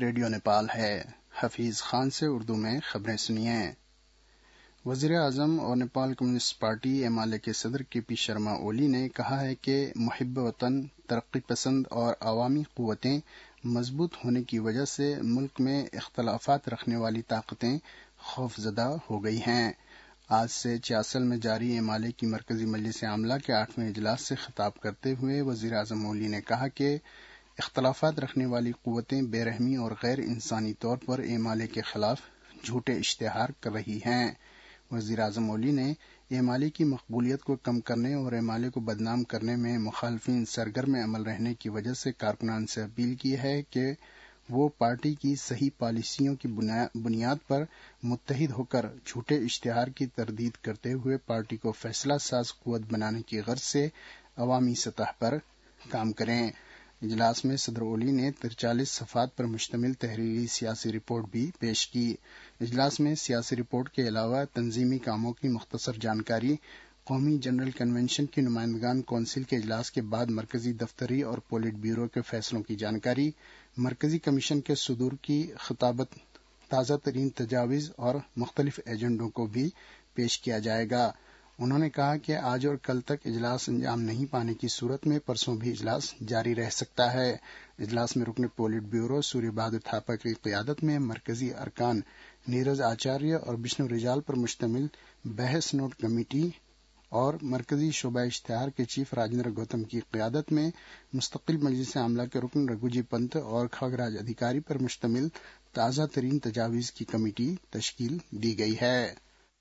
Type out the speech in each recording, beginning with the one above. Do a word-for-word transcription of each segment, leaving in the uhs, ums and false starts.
Radio Nepal ہے۔ حفیظ خان سے اردو میں خبریں سنیے۔ وزیر اعظم اور Nepal communist party M L A کے صدر کے پی شرما اولی نے کہا ہے کہ محب وطن، ترقی پسند اور عوامی قوتیں مضبوط ہونے کی وجہ سے ملک میں اختلافات رکھنے والی طاقتیں خوفزدہ ہو گئی ہیں۔ آج سے چاسل میں جاری ایم ایل اے کی مرکزی مجلس عاملہ کے آٹھویں اجلاس سے خطاب کرتے ہوئے وزیر اعظم اولی نے کہا کہ اختلافات رکھنے والی قوتیں بے رحمی اور غیر انسانی طور پر ایم ایل اے کے خلاف جھوٹے اشتہار کر رہی ہیں۔ وزیر اعظم اولی نے ایم ایل اے کی مقبولیت کو کم کرنے اور ایم ایل اے کو بدنام کرنے میں مخالفین سرگرم عمل رہنے کی وجہ سے کارکنان سے اپیل کی ہے کہ وہ پارٹی کی صحیح پالیسیوں کی بنیاد پر متحد ہو کر جھوٹے اشتہار کی تردید کرتے ہوئے پارٹی کو فیصلہ ساز قوت بنانے کی غرض سے عوامی سطح پر کام کریں۔ اجلاس میں صدر اولی نے ترچالیس صفحات پر مشتمل تحریری سیاسی رپورٹ بھی پیش کی۔ اجلاس میں سیاسی رپورٹ کے علاوہ تنظیمی کاموں کی مختصر جانکاری، قومی جنرل کنونشن کی نمائندگان کونسل کے اجلاس کے بعد مرکزی دفتری اور پولٹ بیورو کے فیصلوں کی جانکاری، مرکزی کمیشن کے صدور کی خطابت، تازہ ترین تجاویز اور مختلف ایجنڈوں کو بھی پیش کیا جائے گا۔ انہوں نے کہا کہ آج اور کل تک اجلاس انجام نہیں پانے کی صورت میں پرسوں بھی اجلاس جاری رہ سکتا ہے۔ اجلاس میں رکن پولٹ بیورو سوریہ بہادر تھاپا کی قیادت میں مرکزی ارکان نیرج آچاریہ اور بشنو ریجال پر مشتمل بحث نوٹ کمیٹی اور مرکزی شعبہ اشتہار کے چیف راجندر گوتم کی قیادت میں مستقل مجلس عاملہ کے رکن رگھو جی پنت اور کھاگراج ادھیکاری پر مشتمل تازہ ترین تجاویز کی کمیٹی تشکیل دی گئی ہے۔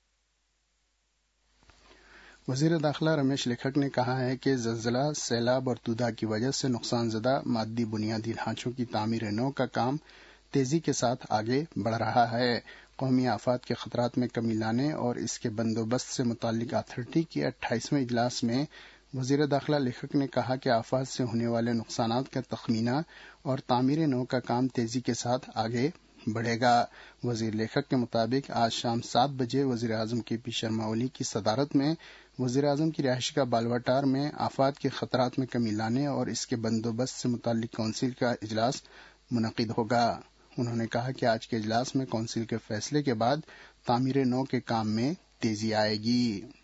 وزیر داخلہ رمیش لیکھک نے کہا ہے کہ زلزلہ، سیلاب اور تودا کی وجہ سے نقصان زدہ مادی بنیادی ڈھانچوں کی تعمیر نو کا کام تیزی کے ساتھ آگے بڑھ رہا ہے۔ قومی آفات کے خطرات میں کمی لانے اور اس کے بندوبست سے متعلق اتھارٹی کے اٹھائیسویں اجلاس میں وزیر داخلہ لیکھک نے کہا کہ آفات سے ہونے والے نقصانات کا تخمینہ اور تعمیر نو کا کام تیزی کے ساتھ آگے بڑھے گا۔ وزیر لیکھک کے مطابق آج شام سات بجے وزیر اعظم کے پی شرما اولی کی صدارت میں وزیر اعظم کی رہائش گاہ بالواٹار میں آفات کے خطرات میں کمی لانے اور اس کے بندوبست سے متعلق کونسل کا اجلاس منعقد ہوگا۔ انہوں نے کہا کہ آج کے اجلاس میں کونسل کے فیصلے کے بعد تعمیر نو کے کام میں تیزی آئے گی۔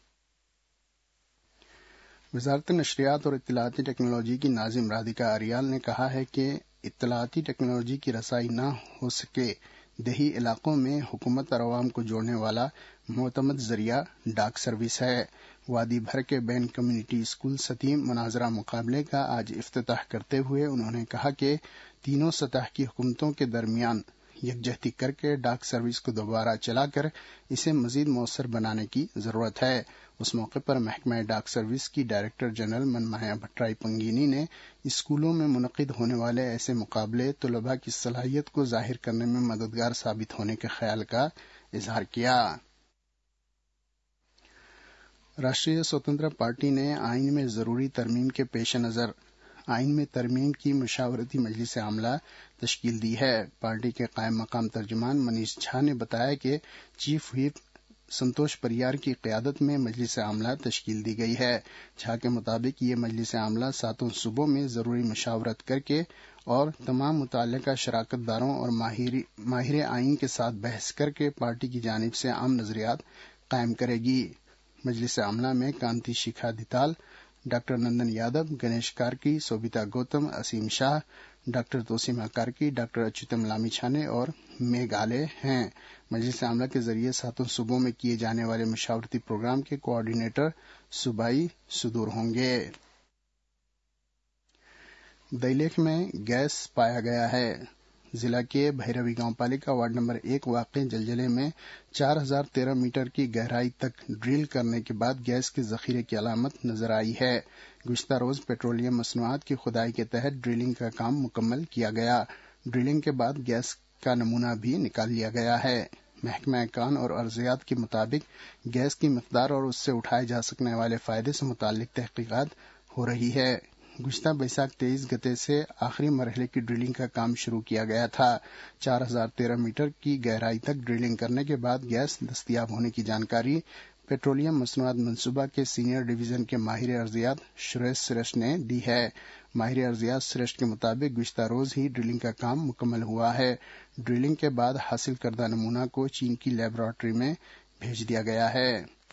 وزارت نشریات اور اطلاعاتی ٹیکنالوجی کی ناظم رادھیکا اریال نے کہا ہے کہ اطلاعاتی ٹیکنالوجی کی رسائی نہ ہو سکے دیہی علاقوں میں حکومت اور عوام کو جوڑنے والا معتمد ذریعہ ڈاک سروس ہے۔ وادی بھر کے بین کمیونٹی اسکول ستیم مناظرہ مقابلے کا آج افتتاح کرتے ہوئے انہوں نے کہا کہ تینوں سطح کی حکومتوں کے درمیان یکجہتی کر کے ڈاک سروس کو دوبارہ چلا کر اسے مزید مؤثر بنانے کی ضرورت ہے۔ اس موقع پر محکمہ ڈاک سروس کی ڈائریکٹر جنرل منمایا بھٹرائی پنگینی نے اسکولوں میں منعقد ہونے والے ایسے مقابلے طلباء کی صلاحیت کو ظاہر کرنے میں مددگار ثابت ہونے کے خیال کا اظہار کیا۔ راشٹریہ سوتنترا پارٹی نے آئین میں ضروری ترمیم کے پیش نظر آئین میں ترمیم کی مشاورتی مجلس عاملہ تشکیل دی ہے۔ پارٹی کے قائم مقام ترجمان منیش جھا نے بتایا کہ چیف ویپ سنتوش پریار کی قیادت میں مجلس عاملہ تشکیل دی گئی ہے۔ جھا کے مطابق یہ مجلس عاملہ ساتوں صوبوں میں ضروری مشاورت کر کے اور تمام متعلقہ شراکت داروں اور ماہر آئین کے ساتھ بحث کر کے پارٹی کی جانب سے عام نظریات قائم کرے گی۔ مجلس عاملہ میں Kanti Shikha Dital, doctor Nandan Yadav, Ganesh Karki, Sobita Gautam, Asim Shah, doctor Tosima Karki, doctor Achyutam Lami Chhane اور میگھ آلے ہیں۔ مجلس عاملہ کے ذریعے ساتوں صوبوں میں کیے جانے والے مشاورتی پروگرام کے کوآرڈینیٹر صوبائی صدور ہوں گے۔ دیلیخ میں گیس پایا گیا ہے۔ ضلع کے بھیروی گاؤں پالیکا وارڈ نمبر ایک واقع جلجلے میں چار ہزار تیرہ میٹر کی گہرائی تک ڈرل کرنے کے بعد گیس کے ذخیرے کی علامت نظر آئی ہے۔ گزشتہ روز پیٹرولیم مصنوعات کی کھدائی کے تحت ڈرلنگ کا کام مکمل کیا گیا۔ ڈرلنگ کے بعد گیس کا نمونہ بھی نکال لیا گیا ہے۔ محکمہ کان اور ارضیات کے مطابق گیس کی مقدار اور اس سے اٹھائے جا سکنے والے فائدے سے متعلق تحقیقات ہو رہی ہے۔ گزشتہ بیساکھ تیئیس گتے سے آخری مرحلے کی ڈرلنگ کا کام شروع کیا گیا تھا۔ چار ہزار تیرہ میٹر کی گہرائی تک ڈرلنگ کرنے کے بعد گیس دستیاب ہونے کی جانکاری पेट्रोलियम मसनूआत मंसूबा के सीनियर डिवीजन के माहिर अर्जियात श्रेयस श्रेष्ठ ने दी है। माहिर अर्जियात श्रेष्ठ के मुताबिक गुज़िश्ता रोज ही ड्रिलिंग का काम मुकम्मल हुआ है। ड्रिलिंग के बाद हासिल करदा नमूना को चीन की लेबोरेटरी में भेज दिया गया है।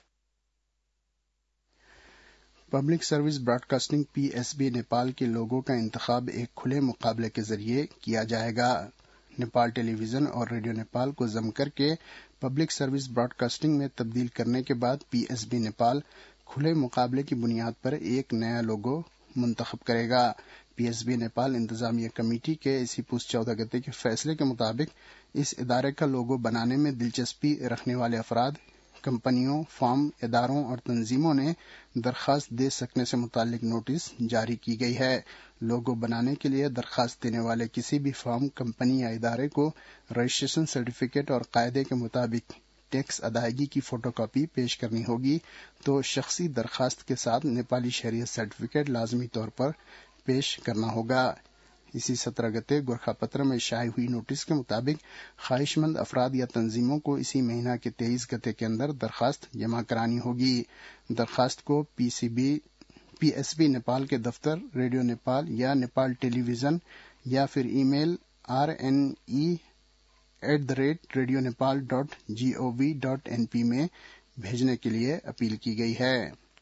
Public service broadcasting PSB Nepal के लोगों का इंतखाब एक खुले मुकाबले के जरिए किया जाएगा। नेपाल टेलीविजन और रेडियो नेपाल को जम करके पब्लिक सर्विस ब्रॉडकास्टिंग में तब्दील करने के बाद पीएसबी नेपाल खुले मुकाबले की बुनियाद पर एक नया लोगो मुंतखब करेगा। पीएसबी नेपाल इंतजामिया कमेटी के इसी पुस चौदह गते के फैसले के मुताबिक इस इदारे का लोगो बनाने में दिलचस्पी रखने वाले अफराद, कंपनियों, फर्म, इदारों और तंजीमों ने दरखास्त दे सकने से मुतालिक नोटिस जारी की गई है। लोगो बनाने के लिए दरखास्त देने वाले किसी भी फर्म, कंपनी या इदारे को रजिस्ट्रेशन सर्टिफिकेट और कायदे के मुताबिक टैक्स अदायगी की फोटोकॉपी पेश करनी होगी, तो शख्सी दरखास्त के साथ नेपाली शहरियत सर्टिफिकेट लाजमी तौर पर पेश करना होगा। इसी सत्रह गते गोरखापत्र में शाये हुई नोटिस के मुताबिक ख्वाहिशमंद अफराद या तंजीमों को इसी महीना के तेईस गते के अंदर दरखास्त जमा करानी होगी। दरखास्त को पीसीबी पीएसबी नेपाल के दफ्तर, रेडियो नेपाल या नेपाल टेलीविजन या फिर email R N E at the rate radio Nepal dot gov dot NP में भेजने के लिए अपील की गई है।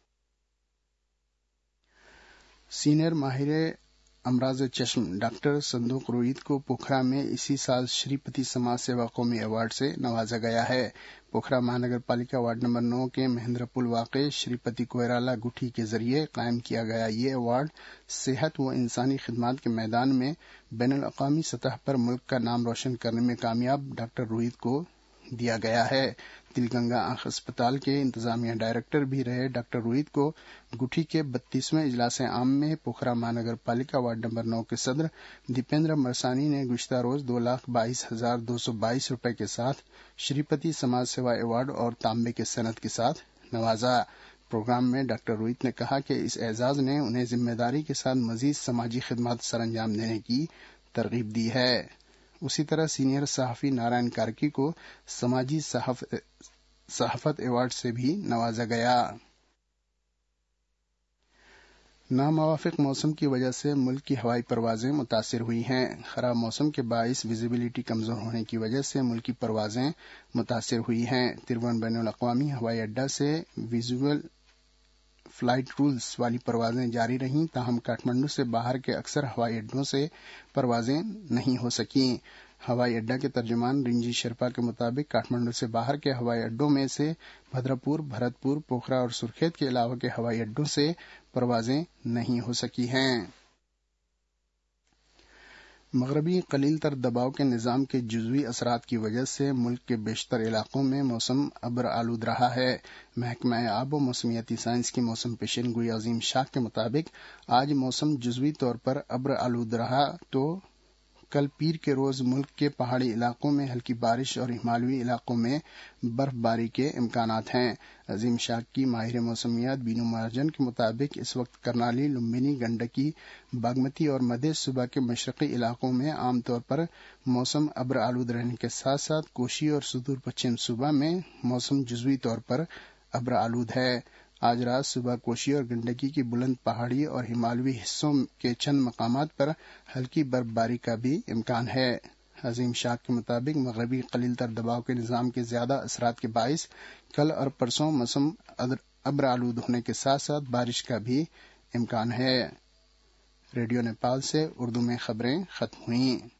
सीनियर माहिर अमराज चश्म डॉक्टर संदूक रोहित को पोखरा में इसी साल श्रीपति समाज सेवा कौमी अवार्ड से नवाजा गया है। पोखरा महानगर पालिका वार्ड नंबर नौ के महेंद्रपुल वाक़े श्रीपति कोयराला गुठी के जरिए कायम किया गया ये अवार्ड सेहत व इंसानी खिदमात के मैदान में बैनुल अक़वामी सतह पर मुल्क का नाम रोशन करने में कामयाब डॉक्टर रोहित को दिया गया है। तिलगंगा आंख अस्पताल के इंतजामिया डायरेक्टर भी रहे डॉक्टर रोहित को गुठी के बत्तीसवें इजलास आम में पोखरा महानगर पालिका वार्ड नंबर नौ के सदर दीपेंद्र मरसानी ने गुज़िश्ता रोज दो लाख बाईस हजार दो सौ बाईस रूपये के साथ श्रीपति समाज सेवा अवार्ड और तांबे के सनद के साथ नवाजा। प्रोग्राम में डॉक्टर रोहित ने कहा कि इस एजाज ने उन्हें जिम्मेदारी के साथ मजीद समाजी खिदमत सरंजाम देने की तरगीब दी है। उसी तरह सीनियर सहाफी नारायण कार्की को समाजी सहाफत अवार्ड से भी नवाजा गया। नामवाफिक मौसम की वजह से मुल्क की हवाई परवाजें मुतासिर हुई हैं। खराब मौसम के बाइस विजिबिलिटी कमजोर होने की वजह से मुल्क की परवाजें मुतासिर हुई हैं। तिरुवन बैनुल अक़वामी हवाई अड्डा से विजुअल फ्लाइट रूल्स वाली परवाजें जारी रहीं, ताहम काठमांडू से बाहर के अक्सर हवाई अड्डों से परवाजें नहीं हो सकीं। हवाई अड्डा के तर्जुमान रिंजी शेरपा के मुताबिक काठमांडू से बाहर के हवाई अड्डों में से भद्रपुर, भरतपुर, पोखरा और सुर्खेत के अलावा के हवाई अड्डों से परवाजें नहीं हो सकी हैं। मगरबी कलील तर दबाव के निजाम के जुज़वी असरात की वजह से मुल्क के बेशतर इलाकों में मौसम अब्र आलूद रहा है। महकमा आब व मौसमियाती साइंस की मौसम पेशन गोई अजीम शाह के मुताबिक आज मौसम जुज़वी तौर पर अब्र आलूद रहा, तो कल पीर के रोज मुल्क के पहाड़ी इलाकों में हल्की बारिश और हिमालवी इलाकों में बर्फबारी के इम्कानात हैं। अजीम शाह की माहिर मौसमियात बीनू महाजन के मुताबिक इस वक्त करनाली, लुम्बिनी, गंडकी, बागमती और मध्य सूबा के मशरकी इलाकों में आमतौर पर मौसम अब्र आलूद रहने के साथ साथ कोशी और सुदूर पश्चिम सूबा में मौसम जुज़वी तौर पर अब्र आलूद है। आज रात सुबह कोशी और गंडकी की बुलंद पहाड़ी और हिमालवी हिस्सों के चंद मकामात पर हल्की बर्फबारी का भी इम्कान है। अजीम शाह के मुताबिक मगरबी कलील तर दबाव के निजाम के ज्यादा असरात के बाइस कल और परसों मौसम अब्र आलूद होने के साथ साथ बारिश का भी इम्कान है। रेडियो नेपाल से उर्दू में खबरें खत्म हुई।